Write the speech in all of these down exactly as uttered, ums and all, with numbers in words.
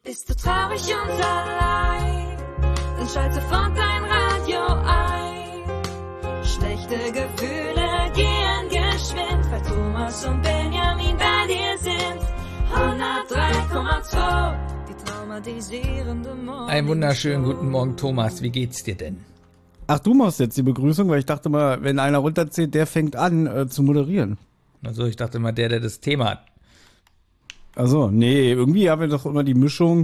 Bist du traurig und allein, dann schalte sofort dein Radio ein. Schlechte Gefühle gehen geschwind, weil Thomas und Benjamin bei dir sind. hundertdrei Komma zwei, die traumatisierende Morning. Einen wunderschönen guten Morgen, Thomas. Wie geht's dir denn? Ach, du machst jetzt die Begrüßung, weil ich dachte mal, wenn einer runterzählt, der fängt an äh, zu moderieren. Also ich dachte mal, der, der das Thema hat. Also nee, irgendwie haben wir doch immer die Mischung,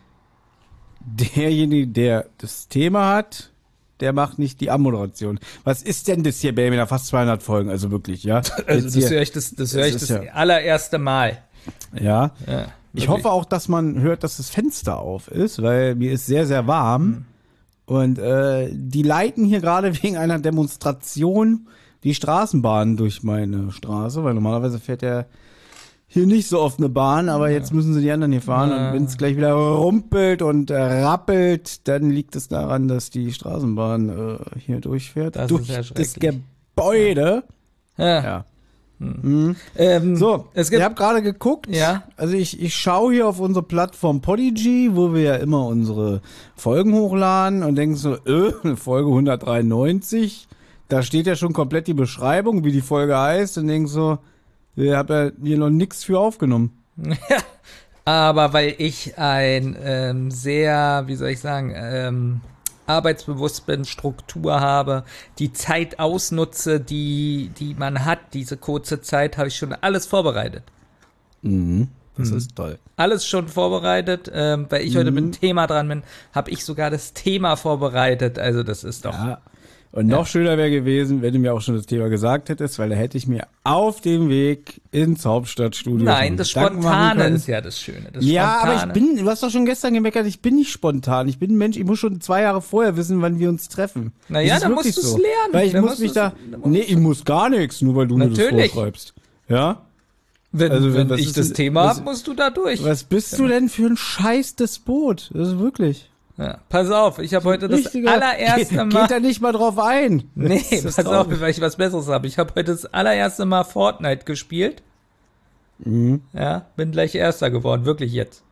derjenige, der das Thema hat, der macht nicht die Anmoderation. Was ist denn das hier, Baby, nach fast zweihundert Folgen, also wirklich, ja? Also das höre ich das, das, hör ich das, das ja. allererste Mal. Ja, ja ich hoffe auch, dass man hört, dass das Fenster auf ist, weil mir ist sehr, sehr warm. Mhm. Und äh, die leiten hier gerade wegen einer Demonstration die Straßenbahn durch meine Straße, weil normalerweise fährt ja hier nicht so oft eine Bahn, aber ja. jetzt müssen sie die anderen hier fahren. Ja. Und wenn es gleich wieder rumpelt und äh, rappelt, dann liegt es daran, dass die Straßenbahn äh, hier durchfährt. Das durch ist ja das Gebäude. Ja. ja. Mhm. Ähm, so, es gibt, ich habe gerade geguckt, ja. also ich, ich schaue hier auf unsere Plattform Podigy, wo wir ja immer unsere Folgen hochladen und denken so, äh, Folge hundertdreiundneunzig, da steht ja schon komplett die Beschreibung, wie die Folge heißt und denken so, ich habe ja hier noch nichts für aufgenommen. Ja, aber weil ich ein ähm, sehr, wie soll ich sagen, ähm, arbeitsbewusst bin, Struktur habe, die Zeit ausnutze, die, die man hat, diese kurze Zeit, habe ich schon alles vorbereitet. Mhm, das mhm. ist toll. Alles schon vorbereitet, ähm, weil ich mhm. heute mit dem Thema dran bin, habe ich sogar das Thema vorbereitet, also das ist doch... Ja. Und noch ja. schöner wäre gewesen, wenn du mir auch schon das Thema gesagt hättest, weil da hätte ich mir auf dem Weg ins Hauptstadtstudio Nein, das Spontane ist ja das Schöne. Das ja, Spontane. aber ich bin, du hast doch schon gestern gemeckert, ich bin nicht spontan. Ich bin ein Mensch, ich muss schon zwei Jahre vorher wissen, wann wir uns treffen. Naja, dann musst du es so. lernen. Weil ich dann muss mich da, nee, ich muss gar nichts, nur weil du Natürlich. mir das vorschreibst. Ja? Wenn, also, wenn was ich ist, das Thema was, habe, musst du da durch. Was bist ja. du denn für ein scheiß Despot? Das ist wirklich... Ja, pass auf, ich habe heute das Richtiger, allererste Mal... Geht da nicht mal drauf ein. Nee, pass traurig. auf, weil ich was Besseres habe. Ich habe heute das allererste Mal Fortnite gespielt. Mhm. Ja, bin gleich Erster geworden, wirklich jetzt.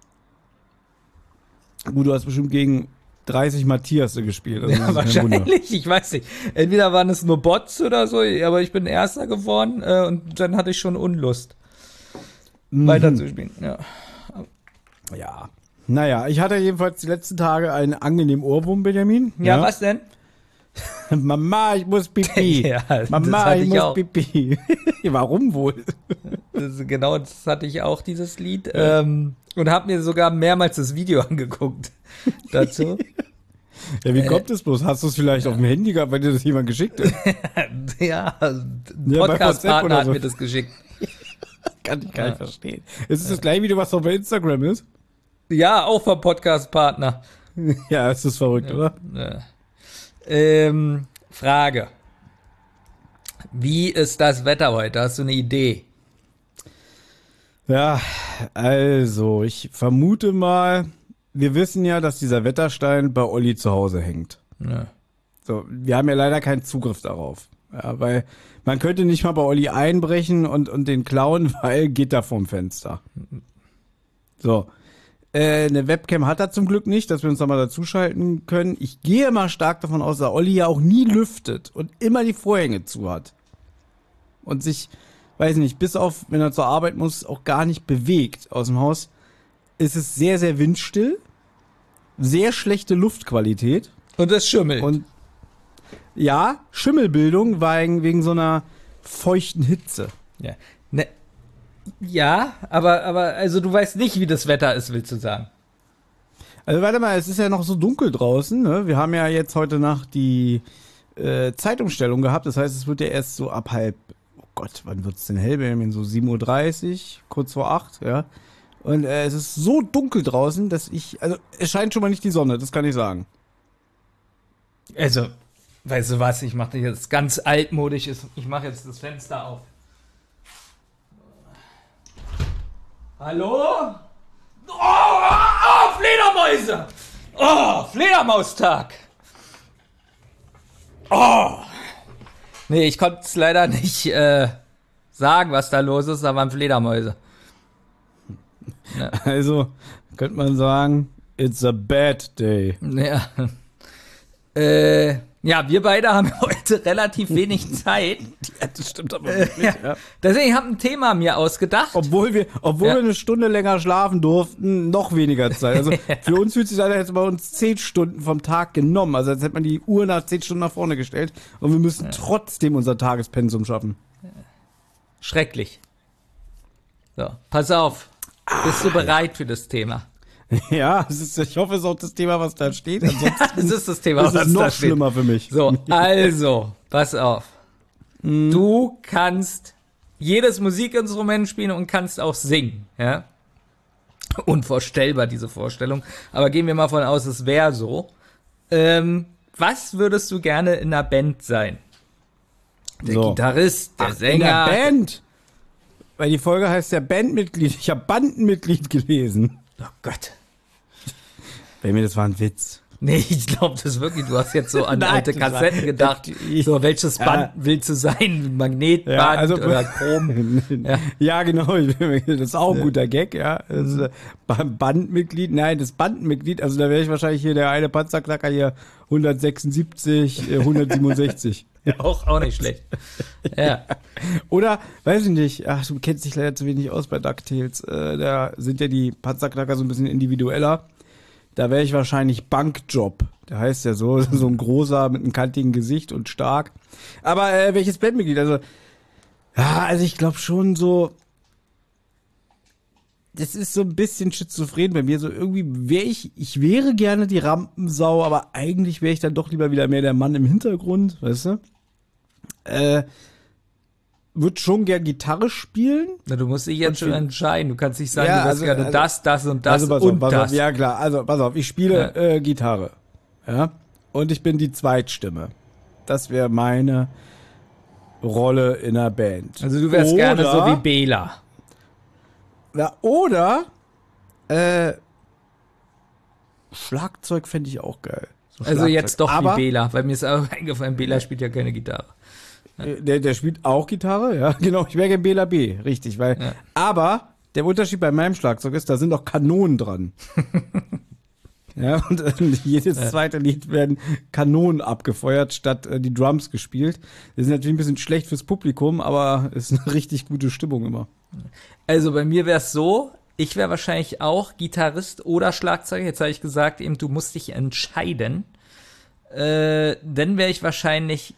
Gut, du hast bestimmt gegen dreißig Matthiasse gespielt. Also ja, wahrscheinlich, ich weiß nicht. Entweder waren es nur Bots oder so, aber ich bin Erster geworden äh, und dann hatte ich schon Unlust, mhm. weiterzuspielen. Ja. Ja. Naja, ich hatte jedenfalls die letzten Tage einen angenehmen Ohrwurm, Benjamin. Ja, ja. Was denn? Mama, ich muss pipi. Ja, Mama, ich, ich muss auch. pipi. Warum wohl? Das, genau, das hatte ich auch, dieses Lied. Ja. Ähm, und habe mir sogar mehrmals das Video angeguckt dazu. Ja, wie kommt es bloß? Hast du es vielleicht ja. auf dem Handy gehabt, weil dir das jemand geschickt hat? Ja, ein Podcast-Partner hat so. mir das geschickt. Kann ich gar nicht ja. verstehen. Ist es das gleiche Video, was auf Instagram ist? Ja, auch vom Podcast-Partner. Ja, ist das verrückt, ja, oder? Ja. Ähm, Frage. Wie ist das Wetter heute? Hast du eine Idee? Ja, also, ich vermute mal, wir wissen ja, dass dieser Wetterstein bei Olli zu Hause hängt. Ja. So, wir haben ja leider keinen Zugriff darauf. Ja, weil man könnte nicht mal bei Olli einbrechen und, und den klauen, weil geht da vorm Fenster. So. Äh, eine Webcam hat er zum Glück nicht, dass wir uns da mal dazuschalten können. Ich gehe mal stark davon aus, dass Olli ja auch nie lüftet und immer die Vorhänge zu hat. Und sich, weiß nicht, bis auf, wenn er zur Arbeit muss, auch gar nicht bewegt aus dem Haus. Ist es sehr, sehr windstill. Sehr schlechte Luftqualität. Und es schimmelt. Und ja, Schimmelbildung wegen, wegen so einer feuchten Hitze. Ja, ne. Ja, aber, aber, also du weißt nicht, wie das Wetter ist, willst du sagen? Also warte mal, es ist ja noch so dunkel draußen, ne? Wir haben ja jetzt heute Nacht die äh, Zeitumstellung gehabt, das heißt, es wird ja erst so ab halb, oh Gott, wann wird's denn hell? Benjamin? So sieben Uhr dreißig, kurz vor acht, ja? Und äh, es ist so dunkel draußen, dass ich, also es scheint schon mal nicht die Sonne, das kann ich sagen. Also, weißt du was, ich mache jetzt ganz altmodisch, ich mache jetzt das Fenster auf. Hallo? Oh, oh, oh, Fledermäuse! Oh, Fledermaustag! Oh! Nee, ich konnte es leider nicht äh, sagen, was da los ist, da waren Fledermäuse. Ja. Also könnte man sagen, it's a bad day. Ja. Äh, ja, wir beide haben heute relativ wenig Zeit. Ja, das stimmt aber wirklich, ja. ja. Deswegen habe ich ein Thema mir ausgedacht. Obwohl wir, obwohl Ja. wir eine Stunde länger schlafen durften, noch weniger Zeit. Also für uns fühlt sich an, als hätte man uns zehn Stunden vom Tag genommen. Also als hätte man die Uhr nach zehn Stunden nach vorne gestellt. Und wir müssen trotzdem unser Tagespensum schaffen. Schrecklich. So, pass auf. Bist du bereit für das Thema? Ja, es ist, ich hoffe, es ist auch das Thema, was da steht. Ansonsten Das ist das Thema, ist was es noch da steht. schlimmer für mich. So, also, pass auf. Du kannst jedes Musikinstrument spielen und kannst auch singen, ja? Unvorstellbar, diese Vorstellung. Aber gehen wir mal von aus, es wäre so. Ähm, was würdest du gerne in einer Band sein? Der So. Gitarrist, der Ach, Sänger. in der Band? Weil die Folge heißt ja Bandmitglied. Ich habe Bandenmitglied gelesen. Oh Gott. Bei mir, das war ein Witz. Nee, ich glaube das wirklich. Du hast jetzt so an Nein, alte das war- Kassetten gedacht. Ich- So, welches Band Ja. willst du sein? Magnetband Ja, also- oder Chrom? Ja. Ja, genau. Das ist auch ein guter Gag, ja. Das ist, äh, Ba- Bandmitglied, nein, das Bandenmitglied, also da wäre ich wahrscheinlich hier der eine Panzerknacker hier hundertsechsundsiebzig, äh, hundertsiebenundsechzig. Auch, auch nicht schlecht. Ja. Oder, weiß ich nicht, ach, du kennst dich leider zu wenig aus bei DuckTales. Äh, da sind ja die Panzerknacker so ein bisschen individueller. Da wäre ich wahrscheinlich Bankjob. Der heißt ja so, so ein großer mit einem kantigen Gesicht und stark. Aber äh, welches Bandmitglied? Also, ja, also ich glaube schon so, das ist so ein bisschen schizophren bei mir. So irgendwie wäre ich, ich wäre gerne die Rampensau, aber eigentlich wäre ich dann doch lieber wieder mehr der Mann im Hintergrund, weißt du? Äh, würde schon gern Gitarre spielen. Na, du musst dich jetzt schon viel- entscheiden. Du kannst nicht sagen, Ja, du wirst also- gerne also- das, das und das also pass und auf, pass das. auf, ja klar, also pass auf, ich spiele äh, Gitarre, ja, und ich bin die Zweitstimme. Das wäre meine Rolle in einer Band. Also du wärst oder, gerne so wie Bela. Ja, oder äh, Schlagzeug fände ich auch geil. So Also Schlagzeug. jetzt doch Aber, wie Bela, weil mir ist auch eingefallen, Bela spielt ja keine Gitarre. äh, Der, der spielt auch Gitarre, ja, genau. Ich wäre gerne Bela B, richtig, weil. Ja. Aber der Unterschied bei meinem Schlagzeug ist, da sind auch Kanonen dran. Ja, und äh, jedes zweite Lied werden Kanonen abgefeuert, statt äh, die Drums gespielt. Das ist natürlich ein bisschen schlecht fürs Publikum, aber ist eine richtig gute Stimmung immer. Also bei mir wäre es so, ich wäre wahrscheinlich auch Gitarrist oder Schlagzeuger. Jetzt habe ich gesagt, eben du musst dich entscheiden. Äh, dann wäre ich wahrscheinlich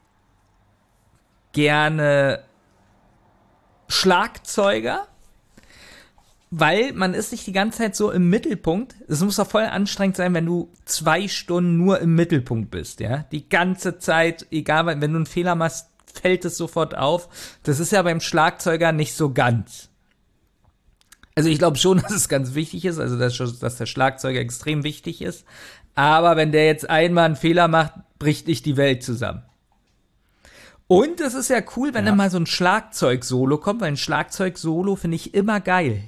gerne Schlagzeuger, weil man ist nicht die ganze Zeit so im Mittelpunkt. Es muss doch voll anstrengend sein, wenn du zwei Stunden nur im Mittelpunkt bist, ja. Die ganze Zeit, egal, wenn du einen Fehler machst, fällt es sofort auf. Das ist ja beim Schlagzeuger nicht so ganz. Also ich glaube schon, dass es ganz wichtig ist, also dass, dass der Schlagzeuger extrem wichtig ist. Aber wenn der jetzt einmal einen Fehler macht, bricht nicht die Welt zusammen. Und es ist ja cool, wenn Ja. dann mal so ein Schlagzeug-Solo kommt, weil ein Schlagzeug-Solo finde ich immer geil.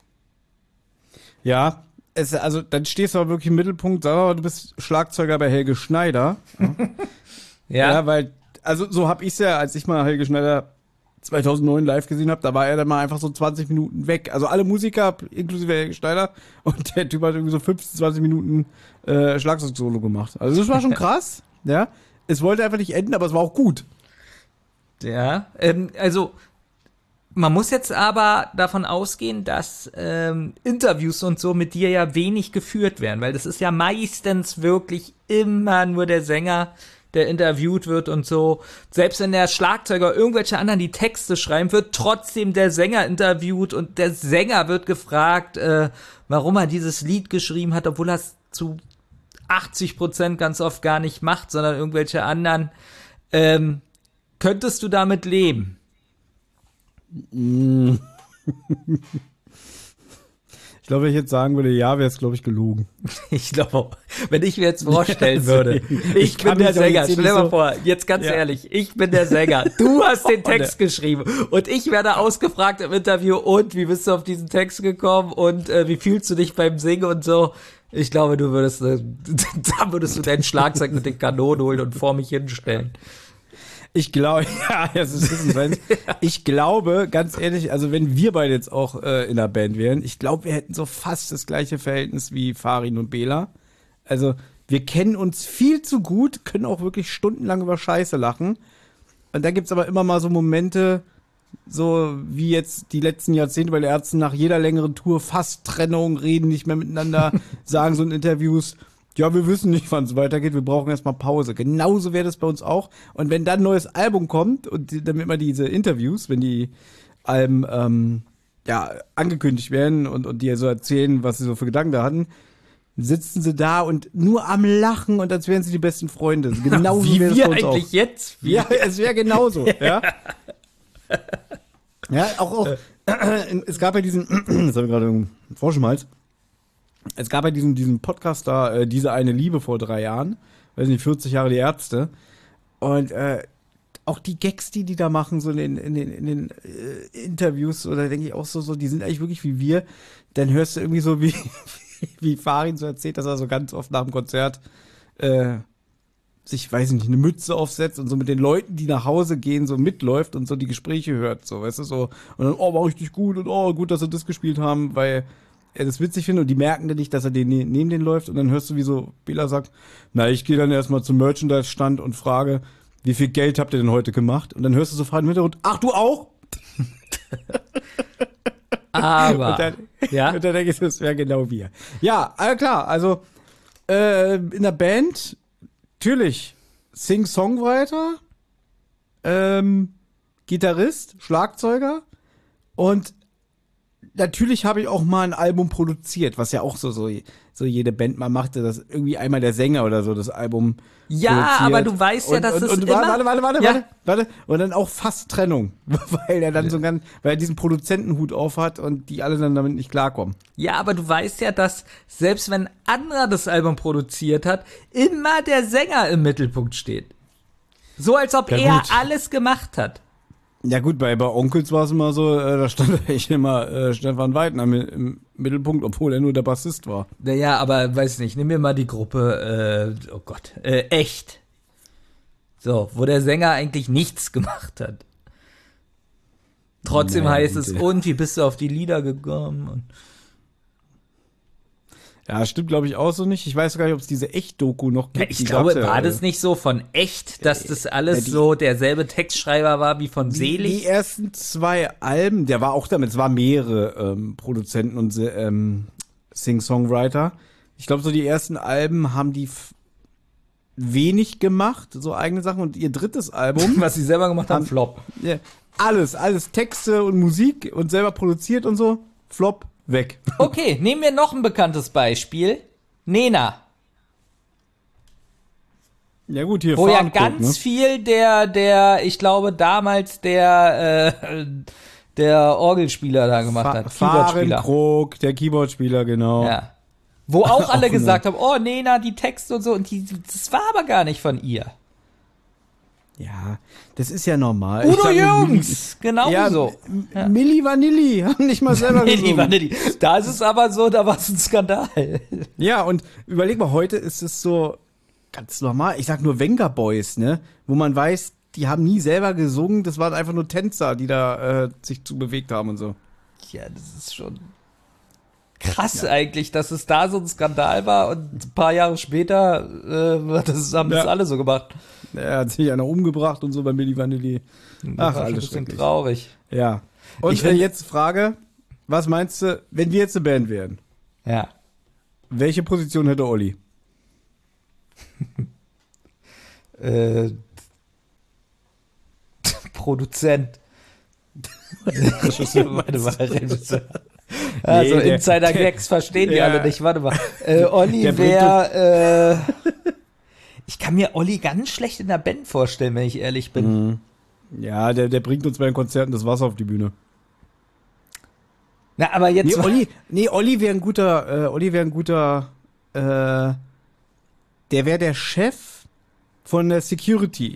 Ja, es, also dann stehst du aber wirklich im Mittelpunkt, sag mal, du bist Schlagzeuger bei Helge Schneider. Ja, Ja, weil, also so hab ich's ja, als ich mal Helge Schneider zweitausendneun live gesehen habe, da war er dann mal einfach so zwanzig Minuten weg. Also alle Musiker, inklusive Helge Schneider, und der Typ hat irgendwie so fünfzehn, zwanzig Minuten äh, Schlagzeug-Solo gemacht. Also das war schon krass, ja. Es wollte einfach nicht enden, aber es war auch gut. ja. Ähm, also man muss jetzt aber davon ausgehen, dass ähm, Interviews und so mit dir ja wenig geführt werden, weil das ist ja meistens wirklich immer nur der Sänger, der interviewt wird und so. Selbst wenn der Schlagzeuger irgendwelche anderen die Texte schreiben, wird trotzdem der Sänger interviewt und der Sänger wird gefragt, äh, warum er dieses Lied geschrieben hat, obwohl er es zu achtzig Prozent ganz oft gar nicht macht, sondern irgendwelche anderen. Ähm, könntest du damit leben? Ich glaube, wenn ich jetzt sagen würde, ja, wäre es, glaube ich, gelogen. Ich glaube, wenn ich mir jetzt vorstellen würde, ich, Ich kann bin der mich doch Sänger, jetzt hier stell nicht dir mal so- vor, jetzt ganz Ja. ehrlich, ich bin der Sänger, du hast den Text geschrieben und ich werde ausgefragt im Interview und wie bist du auf diesen Text gekommen und äh, wie fühlst du dich beim Singen und so. Ich glaube, du würdest, äh, da würdest du dein Schlagzeug mit den Kanonen holen und vor mich hinstellen. Ich glaube, ja, das ist Wissenswert. Ich glaube, ganz ehrlich, also wenn wir beide jetzt auch äh, in der Band wären, ich glaube, wir hätten so fast das gleiche Verhältnis wie Farin und Bela. Also wir kennen uns viel zu gut, können auch wirklich stundenlang über Scheiße lachen. Und da gibt's aber immer mal so Momente, so wie jetzt die letzten Jahrzehnte bei den Ärzten, nach jeder längeren Tour fast Trennung, reden nicht mehr miteinander, sagen so in Interviews, ja, wir wissen nicht, wann es weitergeht, wir brauchen erstmal Pause. Genauso wäre das bei uns auch. Und wenn dann ein neues Album kommt und die, dann immer diese Interviews, wenn die Alben ähm, ja, angekündigt werden und, und die so erzählen, was sie so für Gedanken da hatten, sitzen sie da und nur am Lachen und als wären sie die besten Freunde. Genauso Wie wäre das wir bei uns eigentlich auch. jetzt? Wie Ja, es wäre genauso, ja. Ja, auch, auch es gab ja diesen, das habe ich gerade einen Frosch im Hals. Es gab ja diesen, diesen Podcast da, äh, diese eine Liebe vor drei Jahren, weiß nicht, vierzig Jahre die Ärzte. Und äh, auch die Gags, die die da machen, so in den, in den, in den äh, Interviews, so, da denke ich auch so, so, die sind eigentlich wirklich wie wir. Dann hörst du irgendwie so, wie, wie Farin so erzählt, dass er so ganz oft nach dem Konzert äh, sich, weiß ich nicht, eine Mütze aufsetzt und so mit den Leuten, die nach Hause gehen, so mitläuft und so die Gespräche hört, so, weißt du, so. Und dann, oh, war richtig gut und oh, gut, dass sie das gespielt haben, weil er das witzig findet und die merken dann nicht, dass er den ne- neben denen läuft und dann hörst du, wie so Bela sagt, na, ich gehe dann erstmal zum Merchandise-Stand und frage, wie viel Geld habt ihr denn heute gemacht? Und dann hörst du so Fragen im Hintergrund, ach, du auch? Aber, und dann, ja, und dann denke ich, das wäre genau wir. Ja, äh, klar, also äh, in der Band, natürlich Sing-Songwriter, ähm, Gitarrist, Schlagzeuger und natürlich habe ich auch mal ein Album produziert, was ja auch so, so, so jede Band mal machte, dass irgendwie einmal der Sänger oder so das Album ja, produziert. aber du weißt ja, und, dass und, es und, immer... warte, warte, warte, ja. warte, warte. Und dann auch fast Trennung, weil er dann so ganz, weil er diesen Produzentenhut auf hat und die alle dann damit nicht klarkommen. Ja, aber du weißt ja, dass selbst wenn ein anderer das Album produziert hat, immer der Sänger im Mittelpunkt steht. So als ob Ja, er gut. alles gemacht hat. Ja gut, bei, bei Onkels war es immer so, äh, da stand eigentlich immer äh, Stefan Weidner im, im Mittelpunkt, obwohl er nur der Bassist war. Naja, aber weiß nicht, nimm mir mal die Gruppe, äh, oh Gott, äh, echt. So, wo der Sänger eigentlich nichts gemacht hat. Trotzdem Naja, heißt gut, es, ja. und wie bist du auf die Lieder gekommen? Und Ja, stimmt glaube ich auch so nicht. Ich weiß gar nicht, ob es diese Echt-Doku noch ja, gibt. ich Die glaube, gab's ja, war äh, das nicht so von echt, dass das alles ja, die- so derselbe Textschreiber war wie von Die, Selig? die ersten zwei Alben, der war auch damit, es waren mehrere ähm, Produzenten und ähm, Sing-Songwriter. Ich glaube, so die ersten Alben haben die f- wenig gemacht, so eigene Sachen. Und ihr drittes Album, Was sie selber gemacht haben, Haben- Flop. ja, alles, alles Texte und Musik und selber produziert und so, Flop, weg. Okay, nehmen wir noch ein bekanntes Beispiel. Nena, Ja gut, hier wo ja Fahnenkopf, ganz ne? viel der, der, ich glaube damals der, äh, der Orgelspieler da gemacht Fa- hat. Keyboardspieler. Fahrenkrog, der Keyboardspieler, genau. Ja. Wo auch alle Auch gesagt haben, oh Nena, die Texte und so, und die, das war aber gar nicht von ihr. Ja, das ist ja normal. Ich Udo sag nur, Jürgens, genau Ja, so. M- Milli Vanilli haben nicht mal selber Nee, gesungen. die Vanilli. Da ist es aber so, da war es ein Skandal. Ja, und überleg mal, heute ist es so ganz normal. Ich sag nur Venga Boys, ne? Wo man weiß, die haben nie selber gesungen, das waren einfach nur Tänzer, die da äh, sich zu bewegt haben und so. Ja, das ist schon krass eigentlich, dass es da so ein Skandal war und ein paar Jahre später äh, das haben das Ja. alle so gemacht. Er hat sich einer umgebracht und so bei Milli Vanilli. Das Ach, war schon ein alles bisschen schrecklich. traurig. Ja. Und Ich äh, find- jetzt Frage, was meinst du, wenn wir jetzt eine Band wären, Ja. welche Position hätte Olli? Äh, Produzent. Warte mal, Regisseur. Also Nee, der- Insider-Gags verstehen die Ja. alle nicht. Warte mal. Äh, Olli Der bringt wäre. Äh, ich kann mir Olli ganz schlecht in der Band vorstellen, wenn ich ehrlich bin. Mhm. Ja, der, der bringt uns bei den Konzerten das Wasser auf die Bühne. Na, aber jetzt. Nee, Olli, nee, Olli wäre ein guter, äh, Olli wäre ein guter, äh, der wäre der Chef von der Security.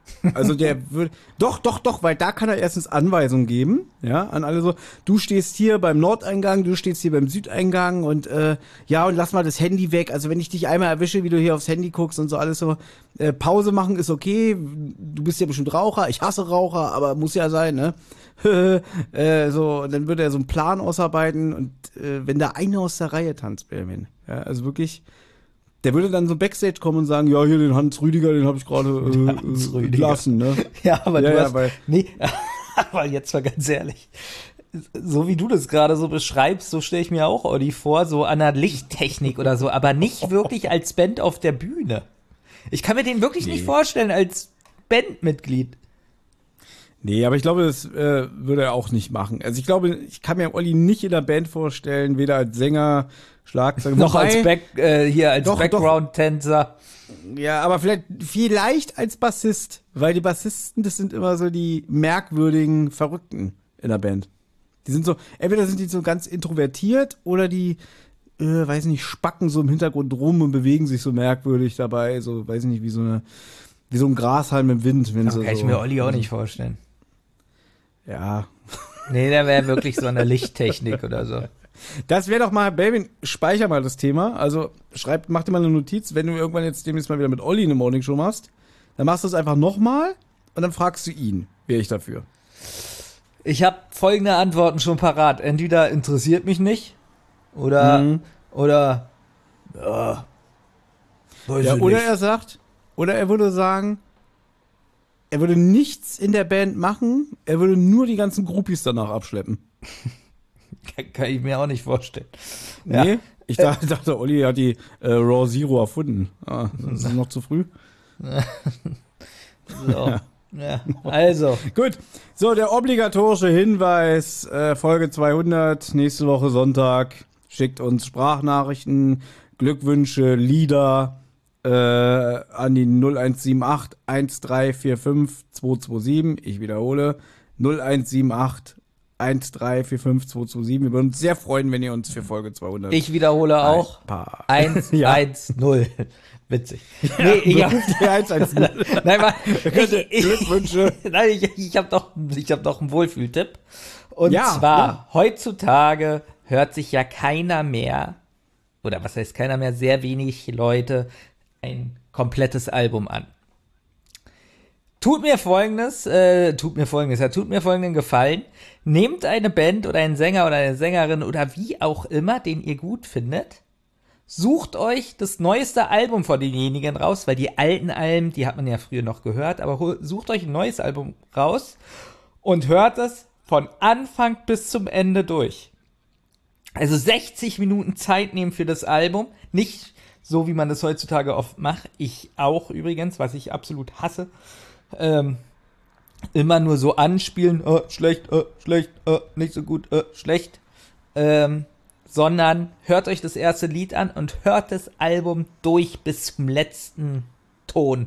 Also der würde, doch, doch, doch, weil da kann er erstens Anweisungen geben, ja, an alle so, du stehst hier beim Nordeingang, du stehst hier beim Südeingang und äh, ja, und lass mal das Handy weg, also wenn ich dich einmal erwische, wie du hier aufs Handy guckst und so alles so, äh, Pause machen ist okay, du bist ja bestimmt Raucher, ich hasse Raucher, aber muss ja sein, ne? äh, so, und dann würde er so einen Plan ausarbeiten und äh, wenn da einer aus der Reihe tanzt, Benjamin, ja, also wirklich, der würde dann so Backstage kommen und sagen, ja, hier den Hans Rüdiger, den habe ich gerade äh, entlassen, ne? Ja, aber ja, du ja, hast, weil, nee, aber jetzt mal ganz ehrlich, so wie du das gerade so beschreibst, so stelle ich mir auch Olli vor, so an der Lichttechnik oder so, aber nicht wirklich als Band auf der Bühne. Ich kann mir den wirklich Nee. nicht vorstellen als Bandmitglied. Nee, aber ich glaube, das äh, würde er auch nicht machen. Also ich glaube, ich kann mir Olli nicht in der Band vorstellen, weder als Sänger, Schlagzeuger, Noch als wobei- Back, äh, hier als Doch, Background-Tänzer. Ja, aber vielleicht, vielleicht als Bassist, weil die Bassisten, das sind immer so die merkwürdigen Verrückten in der Band. Die sind so, entweder sind die so ganz introvertiert oder die, äh, weiß nicht, spacken so im Hintergrund rum und bewegen sich so merkwürdig dabei, so, weiß nicht, wie so eine, wie so ein Grashalm im Wind. Wenn Das sie kann ich so, mir Olli auch nicht vorstellen. Ja, Nee, der wäre wirklich so eine Lichttechnik oder so. das wäre doch mal, Baby, speicher mal das Thema. Also schreib, mach dir mal eine Notiz, wenn du irgendwann jetzt demnächst mal wieder mit Olli eine Morningshow machst, dann machst du es einfach nochmal und dann fragst du ihn, wäre ich dafür. Ich habe folgende Antworten schon parat. Entweder interessiert mich nicht oder, Mhm. oder, ja, weiß Ja, ich oder nicht. er sagt, oder er würde sagen, er würde nichts in der Band machen, er würde nur die ganzen Groupies danach abschleppen. Kann, kann ich mir auch nicht vorstellen. Nee? Ich dachte, dachte, Olli hat die äh, Raw Zero erfunden. Ah, das ist noch zu früh. So. Ja, also, Gut, so der obligatorische Hinweis, äh, Folge zweihundert, nächste Woche Sonntag, schickt uns Sprachnachrichten, Glückwünsche, Lieder äh, an die null eins sieben acht eins drei vier fünf zwei zwei sieben, ich wiederhole, null eins sieben acht eins drei vier fünf zwei zwei sieben, wir würden uns sehr freuen, wenn ihr uns für Folge zweihundert ich wiederhole auch. ein paar eins Ja. eins null. Witzig. Nee, ich hab, eins eins null. nein, mal, ich, ich, Glückwünsche. nein, ich, ich habe doch, ich hab doch einen Wohlfühltipp. Und Ja, zwar, ja. heutzutage hört sich ja keiner mehr, oder was heißt keiner mehr, sehr wenig Leute ein komplettes Album an. Tut mir folgendes, äh, tut mir folgendes, ja, tut mir folgenden Gefallen. Nehmt eine Band oder einen Sänger oder eine Sängerin oder wie auch immer, den ihr gut findet. Sucht euch das neueste Album von denjenigen raus, weil die alten Alben, die hat man ja früher noch gehört, aber hol- sucht euch ein neues Album raus und hört es von Anfang bis zum Ende durch. Also sechzig Minuten Zeit nehmen für das Album, nicht so, wie man das heutzutage oft macht. Ich auch übrigens, was ich absolut hasse. Ähm, immer nur so anspielen, oh, schlecht, oh, schlecht, oh, nicht so gut, oh, schlecht. Ähm, sondern hört euch das erste Lied an und hört das Album durch bis zum letzten Ton.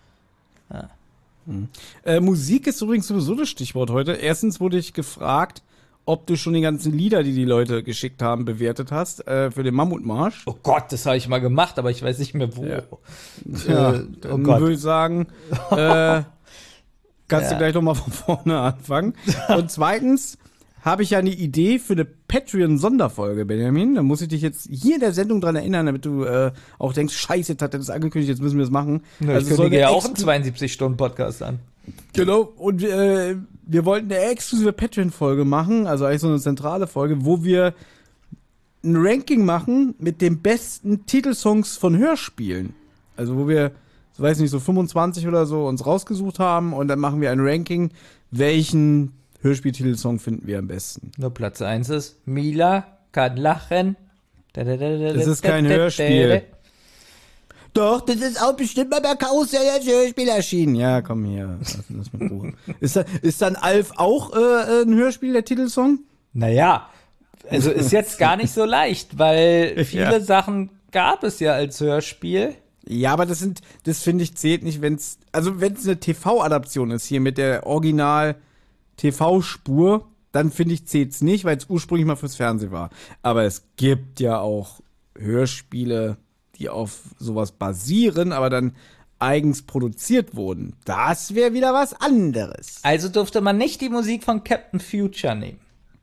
Äh, Musik ist übrigens sowieso das Stichwort heute. Erstens wurde ich gefragt, ob du schon die ganzen Lieder, die die Leute geschickt haben, bewertet hast äh, für den Mammutmarsch. Oh Gott, das habe ich mal gemacht, aber ich weiß nicht mehr wo. Ja. Äh, Ja, oh dann Gott. würde ich sagen, äh, kannst Ja. du gleich nochmal von vorne anfangen. Und zweitens habe ich ja eine Idee für eine Patreon-Sonderfolge, Benjamin. Da muss ich dich jetzt hier in der Sendung dran erinnern, damit du äh, auch denkst, scheiße, jetzt hat er das angekündigt, jetzt müssen wir das machen. Nö, Also ich soll kündige eine ja auch einen exklu- zweiundsiebzig Stunden Podcast an. Genau, und äh, wir wollten eine exklusive Patreon-Folge machen, also eigentlich so eine zentrale Folge, wo wir ein Ranking machen mit den besten Titelsongs von Hörspielen. Also wo wir, so weiß nicht, so fünfundzwanzig oder so uns rausgesucht haben und dann machen wir ein Ranking, welchen Hörspieltitelsong finden wir am besten. Nur Platz eins ist Mila kann lachen. Das ist kein Hörspiel. Doch, das ist auch bestimmt mal bei Karussell als Hörspiel erschienen. Ja, komm hier, lass, lass mal Ruhe. ist, da, ist dann Alf auch äh, ein Hörspiel, der Titelsong? Naja, also ist jetzt gar nicht so leicht, weil viele Ja. Sachen gab es ja als Hörspiel. Ja, aber das sind, das finde ich zählt nicht, wenn es, also wenn es eine T V-Adaption ist hier mit der Original-T V-Spur, dann finde ich zählt's nicht, weil es ursprünglich mal fürs Fernsehen war. Aber es gibt ja auch Hörspiele, die auf sowas basieren, aber dann eigens produziert wurden, das wäre wieder was anderes. Also durfte man nicht die Musik von Captain Future nehmen.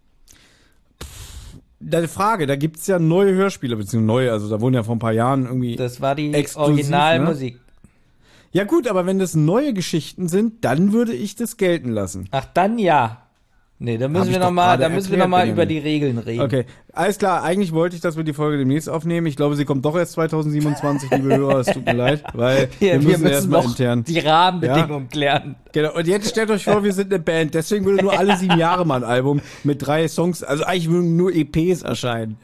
Eine Frage, da gibt's ja neue Hörspiele, beziehungsweise neue, also da wurden ja vor ein paar Jahren irgendwie Das war die exklusiv, Originalmusik. Ne? Ja gut, aber wenn das neue Geschichten sind, dann würde ich das gelten lassen. Ach, dann ja. Nee, da müssen Hab wir ich doch noch mal, gerade da müssen wir erklärt, noch mal Benjamin. über die Regeln reden. Okay, alles klar. Eigentlich wollte ich, dass wir die Folge demnächst aufnehmen. Ich glaube, sie kommt doch erst zwanzig siebenundzwanzig, liebe Hörer. Es tut mir leid, weil Ja, wir müssen, wir erst müssen mal noch intern. die Rahmenbedingungen klären. Genau. Und jetzt stellt euch vor, wir sind eine Band. Deswegen würde nur alle sieben Jahre mal ein Album mit drei Songs, also eigentlich würden nur E Ps erscheinen.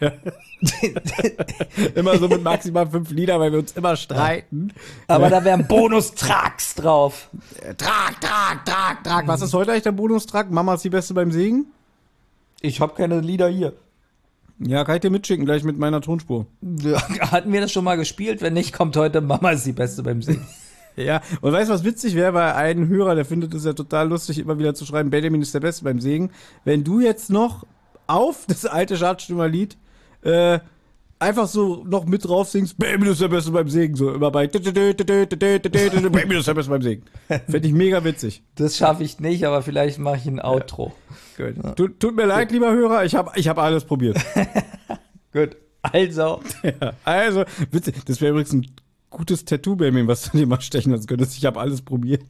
Immer so mit maximal fünf Lieder, weil wir uns immer streiten. Aber da wären Bonustracks drauf. Trag, trag, trag, trag. Was ist heute eigentlich der Bonustrag? Mama ist die Beste beim Singen? Ich habe keine Lieder hier. Ja, kann ich dir mitschicken, gleich mit meiner Tonspur. Ja, hatten wir das schon mal gespielt? Wenn nicht, kommt heute Mama ist die Beste beim Singen. Ja, und weißt du, was witzig wäre? Bei einem Hörer, der findet es ja total lustig, immer wieder zu schreiben, Benjamin ist der Beste beim Singen. Wenn du jetzt noch auf das alte Schadstümmerlied äh, einfach so noch mit drauf singst, Benjamin ist der Beste beim Singen, so immer bei Benjamin ist der Beste beim Singen. Fände ich mega witzig. Das schaffe ich nicht, aber vielleicht mache ich ein Outro. Gut. Tut, tut mir leid, lieber Hörer, ich habe ich hab alles probiert. Gut, also. Ja, also, witzig, das wäre übrigens ein gutes Tattoo, Benjamin, was du dir mal stechen lassen könntest. Ich habe alles probiert.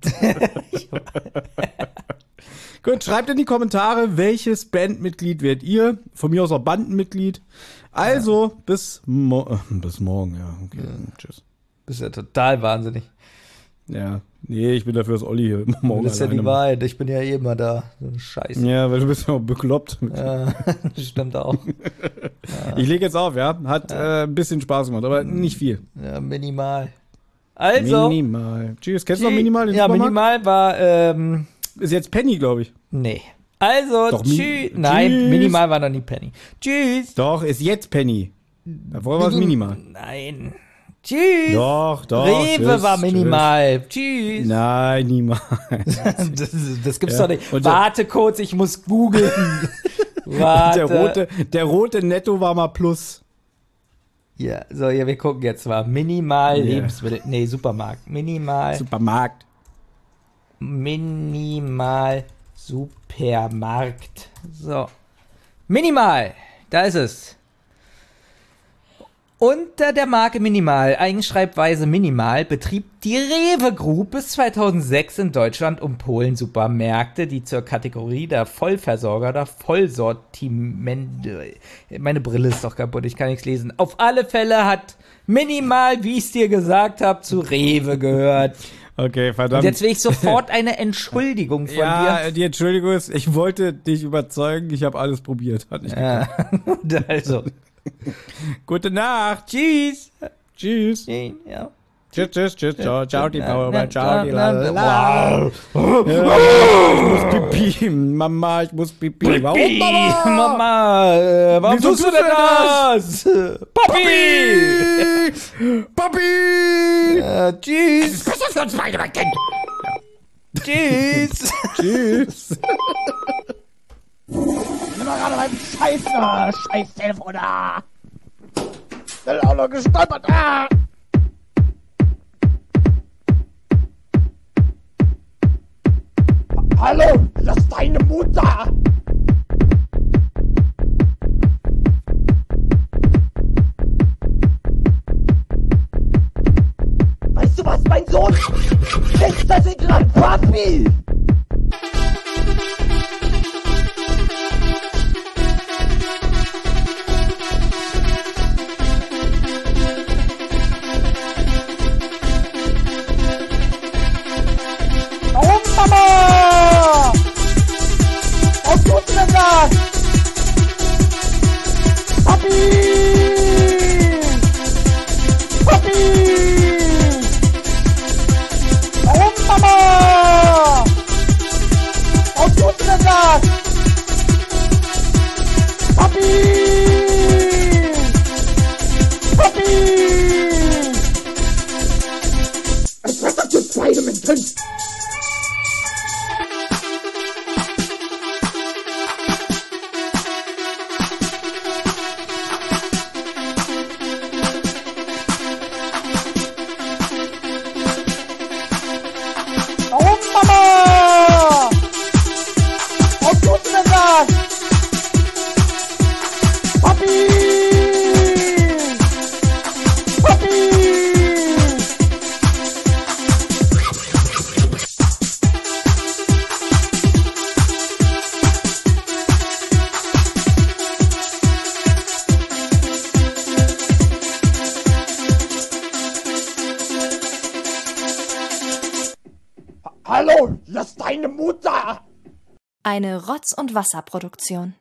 Gut, schreibt in die Kommentare, welches Bandmitglied werdet ihr? Von mir aus auch Bandenmitglied. Also, ja. bis, mo äh, bis morgen, ja. Okay. Ja. Tschüss. Bist ja total wahnsinnig. Ja, nee, ich bin dafür, dass Olli hier morgen Das ist ja die macht. Wahrheit, ich bin ja eh immer da. So ein Scheiße. Ja, weil du bist ja auch bekloppt. Ja, das stimmt auch. Ja. Ich lege jetzt auf, ja. Hat ja. Äh, ein bisschen Spaß gemacht, aber nicht viel. Ja, minimal. Also. Minimal. Tschüss. Kennst du noch Minimal? Den ja, Supermarkt? Minimal war, ähm. Ist jetzt Penny, glaube ich. Nee. Also, Doch, tschüss. Mi Nein, tschüss. Minimal war noch nie Penny. Tschüss. Doch, ist jetzt Penny. Davor war es Minimal. Nein. Tschüss. Doch, doch. Rewe tschüss, war Minimal. Tschüss. Tschüss. Nein, niemals. das, das gibt's Ja. doch nicht. Und der- Warte kurz, ich muss googeln. Warte. Der rote, der rote Netto war mal Plus. Ja, so, ja, wir gucken jetzt mal. Minimal Ja. Lebensmittel. Nee, Supermarkt. Minimal. Supermarkt. Minimal Supermarkt. So. Minimal. Da ist es. Unter der Marke Minimal, Eigenschreibweise Minimal, betrieb die Rewe Group bis zweitausendsechs in Deutschland und Polen Supermärkte, die zur Kategorie der Vollversorger oder Vollsortiment. Meine Brille ist doch kaputt, ich kann nichts lesen. Auf alle Fälle hat Minimal, wie ich es dir gesagt habe, zu Rewe gehört. Okay, verdammt. Und jetzt will ich sofort eine Entschuldigung von ja, dir. die Entschuldigung ist, ich wollte dich überzeugen, ich habe alles probiert. Hat nicht Ja. Also. Gute Nacht. Tschüss. Tschüss. Ja. Tschüss, tschüss, tschüss. Ciao, ciao, die Power, Na, ciao, die na, na, Lala. wow. Ja, ich muss pipi. Mama, ich muss pipi. Warum, Pipi, Mama? Mama, äh, warum Wieso tust du denn das? Papi! Papi! Äh, tschüss. Was ist das für ein Schweinekind? Tschüss. Tschüss. Nimm mal gerade meinen Scheiß, ah, Scheiß Telefon da. Der ist auch noch gestolpert. Ah. Hallo, das ist deine Mutter. Weißt du was, mein Sohn? Ist das gerade Papi? Warum, Mama? Was tust du denn da? Papi! Papi! Warum, Mama? Hallo, hier ist deine Mutter. Eine Rotz- und Wasserproduktion.